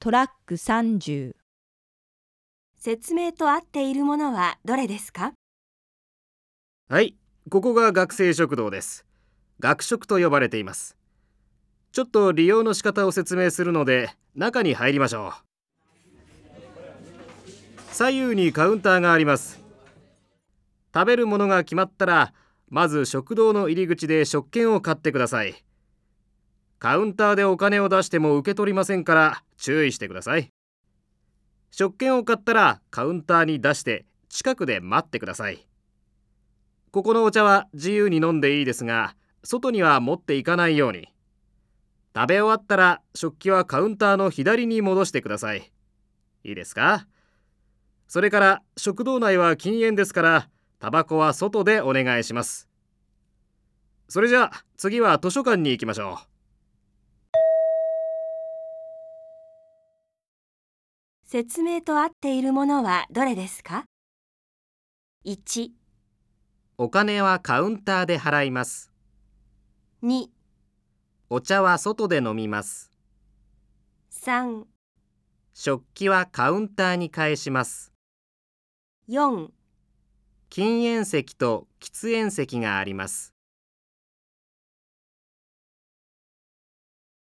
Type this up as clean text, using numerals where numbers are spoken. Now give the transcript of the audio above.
トラック30。 説明と合っているものはどれですか？ はい、ここが学生食堂です。学食と呼ばれています。ちょっと利用の仕方を説明するので、中に入りましょう。左右にカウンターがあります。食べるものが決まったら、まず食堂の入り口で食券を買ってください。カウンターでお金を出しても受け取りませんから注意してください。食券を買ったらカウンターに出して近くで待ってください。ここのお茶は自由に飲んでいいですが、外には持っていかないように。食べ終わったら食器はカウンターの左に戻してください。いいですか？それから食堂内は禁煙ですから、タバコは外でお願いします。それじゃあ次は図書館に行きましょう。 説明と合っているものはどれですか？ 1、 お金はカウンターで払います。 2、 お茶は外で飲みます。 3、 食器はカウンターに返します。 4。 禁煙席と喫煙席があります。